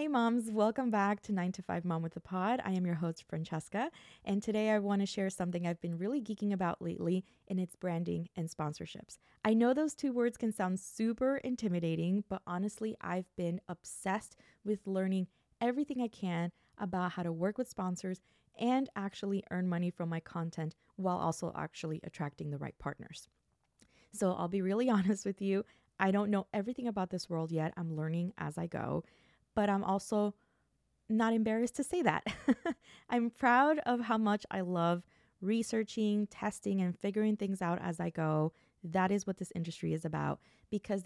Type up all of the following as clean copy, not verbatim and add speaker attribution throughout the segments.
Speaker 1: Hey moms, welcome back to 9 to 5 Mom with the Pod. I am your host, Francesca, and today I want to share something I've been really geeking about lately, and it's branding and sponsorships. I know those two words can sound super intimidating, but honestly, I've been obsessed with learning everything I can about how to work with sponsors and actually earn money from my content while also actually attracting the right partners. So I'll be really honest with you. I don't know everything about this world yet. I'm learning as I go, but I'm also not embarrassed to say that. I'm proud of how much I love researching, testing, and figuring things out as I go. That is what this industry is about because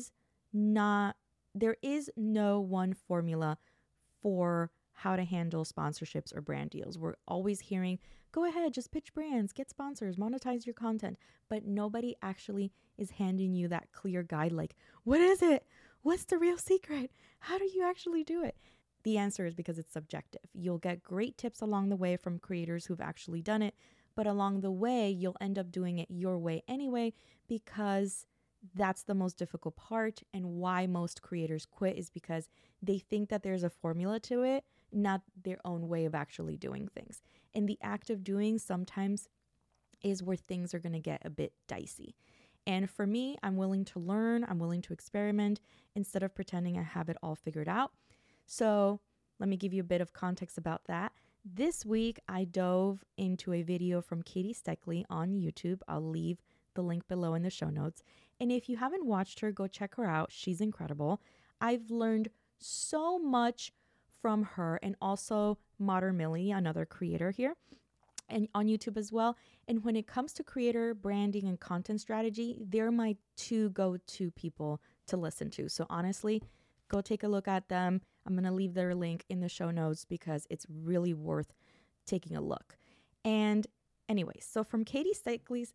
Speaker 1: there is no one formula for how to handle sponsorships or brand deals. We're always hearing, go ahead, just pitch brands, get sponsors, monetize your content, but nobody actually is handing you that clear guide like, what is it? What's the real secret? How do you actually do it? The answer is because it's subjective. You'll get great tips along the way from creators who've actually done it, but along the way, you'll end up doing it your way anyway because that's the most difficult part. And why most creators quit is because they think that there's a formula to it, not their own way of actually doing things. And the act of doing sometimes is where things are going to get a bit dicey. And for me, I'm willing to learn, I'm willing to experiment instead of pretending I have it all figured out. So let me give you a bit of context about that. This week, I dove into a video from Katie Steckley on YouTube. I'll leave the link below in the show notes. And if you haven't watched her, go check her out. She's incredible. I've learned so much from her and also Modern Millie, another creator here and on YouTube as well. And when it comes to creator branding and content strategy, they're my two go-to people to listen to. So honestly, go take a look at them. I'm going to leave their link in the show notes because it's really worth taking a look. And anyway, so from Katie Steckley's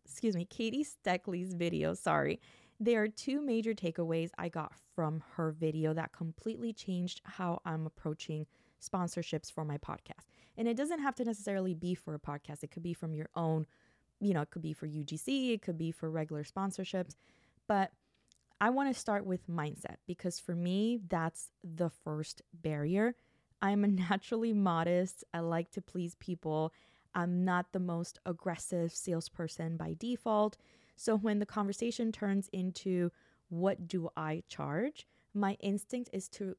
Speaker 1: video, there are two major takeaways I got from her video that completely changed how I'm approaching sponsorships for my podcast. And it doesn't have to necessarily be for a podcast. It could be from your own, it could be for UGC, it could be for regular sponsorships. But I want to start with mindset because for me, that's the first barrier. I'm a naturally modest. I like to please people. I'm not the most aggressive salesperson by default. So when the conversation turns into what do I charge, my instinct is to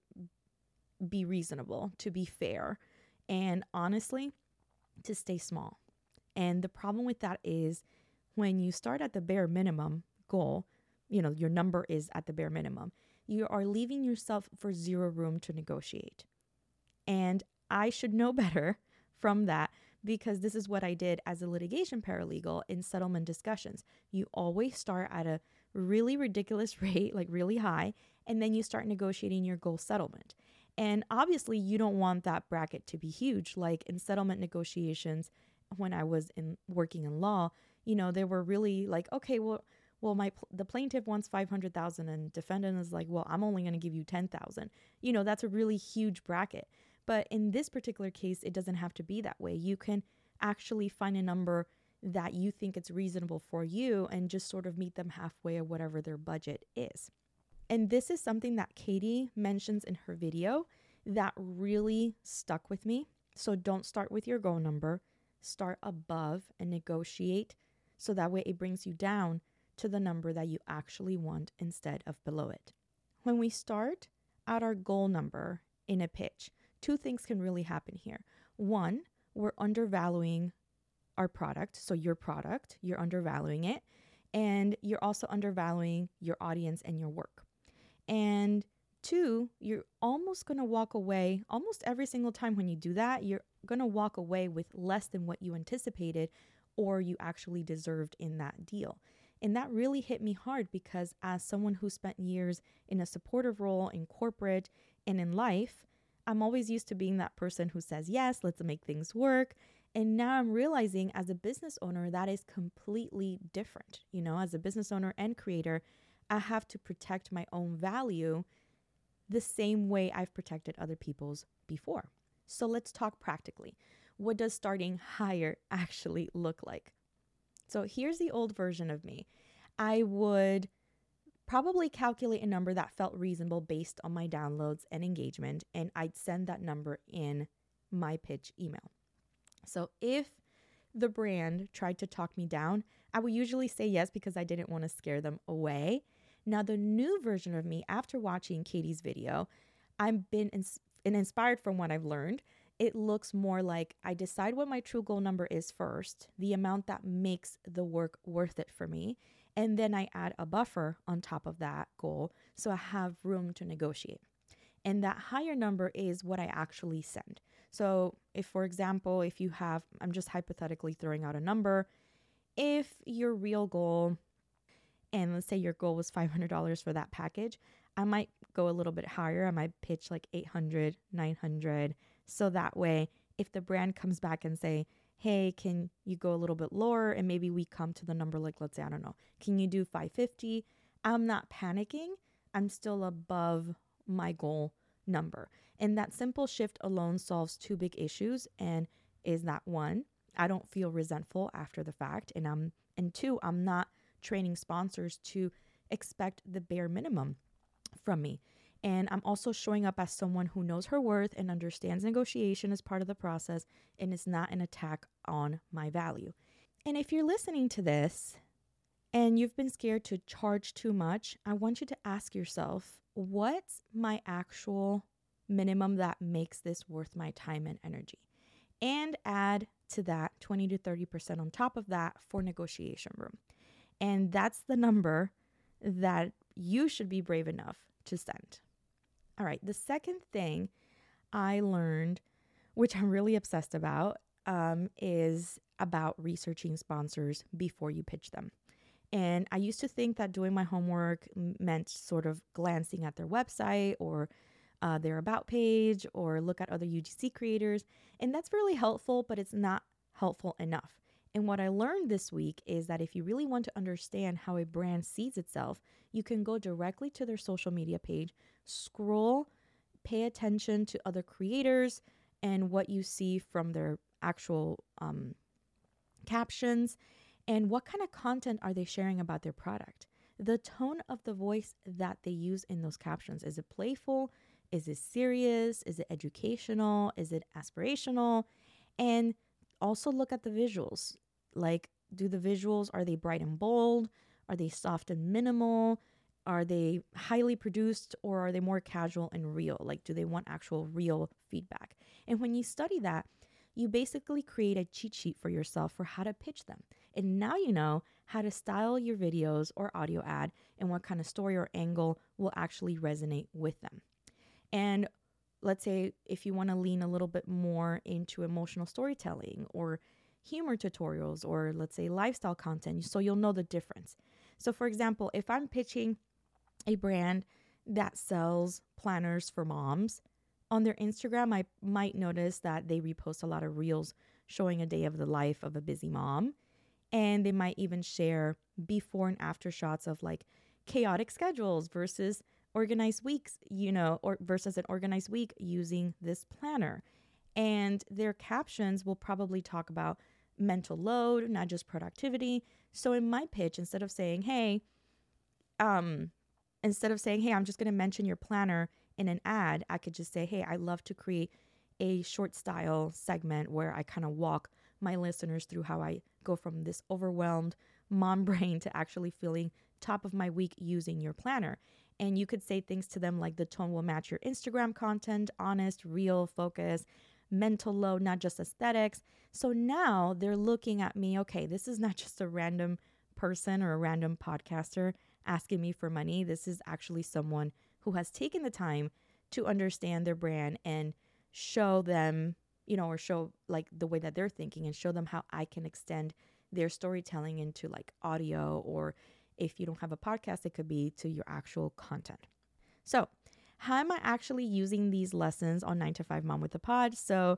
Speaker 1: be reasonable, to be fair, and honestly, to stay small. And the problem with that is when you start at the bare minimum goal, your number is at the bare minimum, you are leaving yourself for zero room to negotiate. And I should know better from that because this is what I did as a litigation paralegal in settlement discussions. You always start at a really ridiculous rate, like really high, and then you start negotiating your goal settlement. And obviously, you don't want that bracket to be huge. Like in settlement negotiations, when I was working in law, they were really like, okay, well, the plaintiff wants 500,000 and defendant is like, well, I'm only going to give you 10,000. That's a really huge bracket. But in this particular case, it doesn't have to be that way. You can actually find a number that you think it's reasonable for you and just sort of meet them halfway or whatever their budget is. And this is something that Katie mentions in her video that really stuck with me. So don't start with your goal number, start above and negotiate so that way it brings you down to the number that you actually want instead of below it. When we start at our goal number in a pitch, two things can really happen here. One, we're undervaluing our product. So your product, you're undervaluing it. And you're also undervaluing your audience and your work. And two, you're almost going to walk away, almost every single time when you do that, you're going to walk away with less than what you anticipated or you actually deserved in that deal. And that really hit me hard because as someone who spent years in a supportive role in corporate and in life, I'm always used to being that person who says, yes, let's make things work. And now I'm realizing as a business owner, that is completely different. As a business owner and creator, I have to protect my own value the same way I've protected other people's before. So let's talk practically. What does starting higher actually look like? So here's the old version of me. I would probably calculate a number that felt reasonable based on my downloads and engagement, and I'd send that number in my pitch email. So if the brand tried to talk me down, I would usually say yes because I didn't want to scare them away. Now, the new version of me, after watching Katie's video, I've been inspired from what I've learned. It looks more like I decide what my true goal number is first, the amount that makes the work worth it for me, and then I add a buffer on top of that goal so I have room to negotiate. And that higher number is what I actually send. So if, for example, if you have, I'm just hypothetically throwing out a number, if your real goal, and let's say your goal was $500 for that package, I might go a little bit higher. I might pitch like 800, 900. So that way, if the brand comes back and say, hey, can you go a little bit lower? And maybe we come to the number, like, let's say, I don't know, can you do 550? I'm not panicking. I'm still above my goal number. And that simple shift alone solves two big issues. And is that one, I don't feel resentful after the fact. And two, I'm not training sponsors to expect the bare minimum from me. And I'm also showing up as someone who knows her worth and understands negotiation as part of the process and is not an attack on my value. And if you're listening to this and you've been scared to charge too much, I want you to ask yourself, what's my actual minimum that makes this worth my time and energy? And add to that 20 to 30% on top of that for negotiation room. And that's the number that you should be brave enough to send. All right, the second thing I learned, which I'm really obsessed about, is about researching sponsors before you pitch them. And I used to think that doing my homework meant sort of glancing at their website or their about page or look at other UGC creators. And that's really helpful, but it's not helpful enough. And what I learned this week is that if you really want to understand how a brand sees itself, you can go directly to their social media page, scroll, pay attention to other creators and what you see from their actual captions, and what kind of content are they sharing about their product. The tone of the voice that they use in those captions. Is it playful? Is it serious? Is it educational? Is it aspirational? And also look at the visuals. Like, do the visuals, are they bright and bold? Are they soft and minimal? Are they highly produced, or are they more casual and real? Like, do they want actual real feedback? And when you study that, you basically create a cheat sheet for yourself for how to pitch them. And now you know how to style your videos or audio ad and what kind of story or angle will actually resonate with them. And let's say if you want to lean a little bit more into emotional storytelling or humor tutorials, or let's say lifestyle content, so you'll know the difference. So for example, if I'm pitching a brand that sells planners for moms, on their Instagram, I might notice that they repost a lot of reels showing a day of the life of a busy mom. And they might even share before and after shots of like chaotic schedules versus organized weeks, or versus an organized week using this planner. And their captions will probably talk about mental load, not just productivity. So in my pitch, instead of saying, hey, I'm just going to mention your planner in an ad, I could just say, hey, I love to create a short style segment where I kind of walk my listeners through how I go from this overwhelmed mom brain to actually feeling top of my week using your planner. And you could say things to them like the tone will match your Instagram content, honest, real, focus, mental load, not just aesthetics. So now they're looking at me, okay, this is not just a random person or a random podcaster asking me for money. This is actually someone who has taken the time to understand their brand and show them, or show like the way that they're thinking and show them how I can extend their storytelling into like audio, or if you don't have a podcast, it could be to your actual content. So how am I actually using these lessons on 9 to 5 Mom with a Pod? So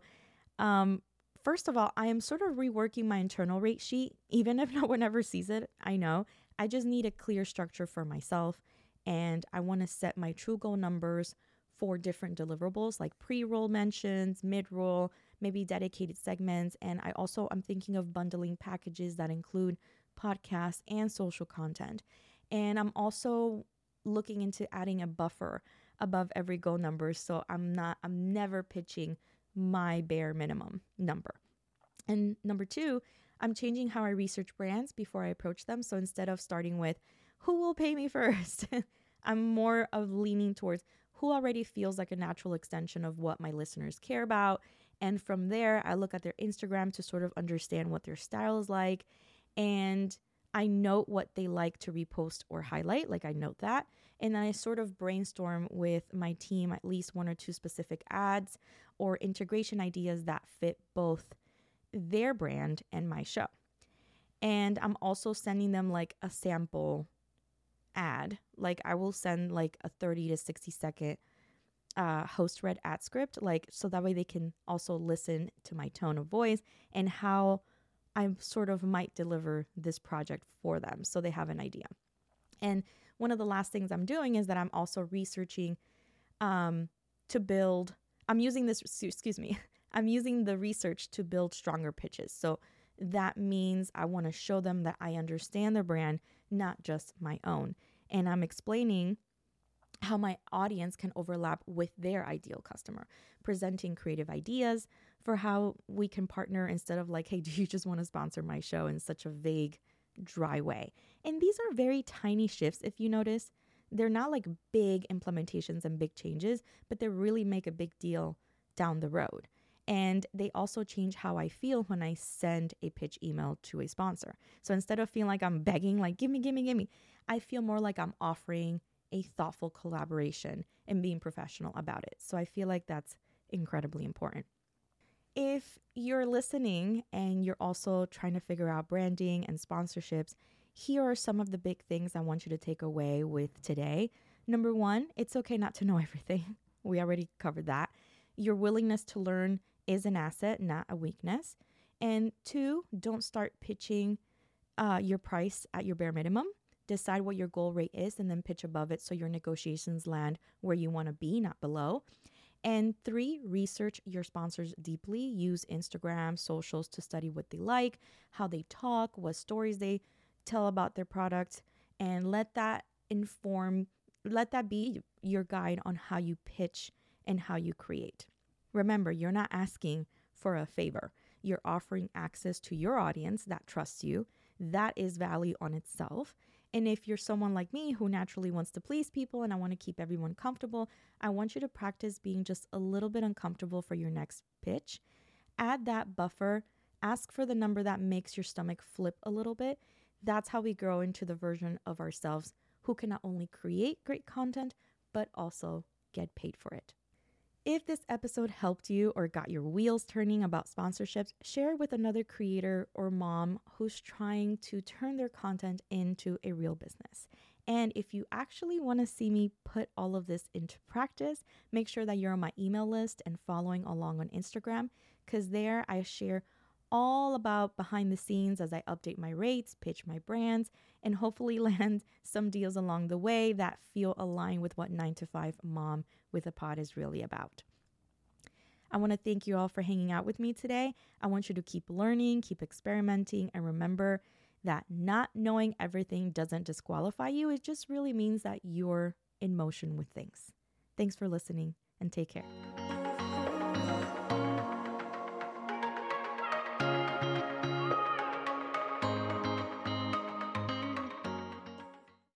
Speaker 1: first of all, I am sort of reworking my internal rate sheet, even if no one ever sees it. I know I just need a clear structure for myself, and I want to set my true goal numbers for different deliverables like pre-roll mentions, mid-roll, maybe dedicated segments. And I'm thinking of bundling packages that include podcasts and social content. And I'm also looking into adding a buffer above every goal number. So I'm never pitching my bare minimum number. And number two, I'm changing how I research brands before I approach them. So instead of starting with who will pay me first, I'm more of leaning towards who already feels like a natural extension of what my listeners care about. And from there, I look at their Instagram to sort of understand what their style is like. And I note what they like to repost or highlight. Like I note that. And then I sort of brainstorm with my team at least one or two specific ads or integration ideas that fit both their brand and my show. And I'm also sending them like a sample ad. Like I will send like a 30 to 60 second host read ad script, like so that way they can also listen to my tone of voice and how I sort of might deliver this project for them so they have an idea. And one of the last things I'm doing is that I'm also researching to build, I'm using the research to build stronger pitches. So that means I want to show them that I understand their brand, not just my own. And I'm explaining how my audience can overlap with their ideal customer, presenting creative ideas for how we can partner instead of like, hey, do you just want to sponsor my show in such a vague, dry way? And these are very tiny shifts. If you notice, they're not like big implementations and big changes, but they really make a big deal down the road. And they also change how I feel when I send a pitch email to a sponsor. So instead of feeling like I'm begging, like, give me, I feel more like I'm offering a thoughtful collaboration and being professional about it. So I feel like that's incredibly important. If you're listening and you're also trying to figure out branding and sponsorships, here are some of the big things I want you to take away with today. Number one, it's okay not to know everything. We already covered that. Your willingness to learn is an asset, not a weakness. And two, don't start pitching your price at your bare minimum. Decide what your goal rate is and then pitch above it so your negotiations land where you want to be, not below. And three, research your sponsors deeply. Use Instagram, socials to study what they like, how they talk, what stories they tell about their product, and let that be your guide on how you pitch and how you create. Remember, you're not asking for a favor. You're offering access to your audience that trusts you. That is value on itself. And if you're someone like me who naturally wants to please people and I want to keep everyone comfortable, I want you to practice being just a little bit uncomfortable for your next pitch. Add that buffer. Ask for the number that makes your stomach flip a little bit. That's how we grow into the version of ourselves who can not only create great content, but also get paid for it. If this episode helped you or got your wheels turning about sponsorships, share it with another creator or mom who's trying to turn their content into a real business. And if you actually want to see me put all of this into practice, make sure that you're on my email list and following along on Instagram, because there I share all about behind the scenes as I update my rates, pitch my brands, and hopefully land some deals along the way that feel aligned with what 9 to 5 mom with a pod is really about. I want to thank you all for hanging out with me today. I want you to keep learning, keep experimenting, and remember that not knowing everything doesn't disqualify you. It just really means that you're in motion with things. Thanks for listening and take care.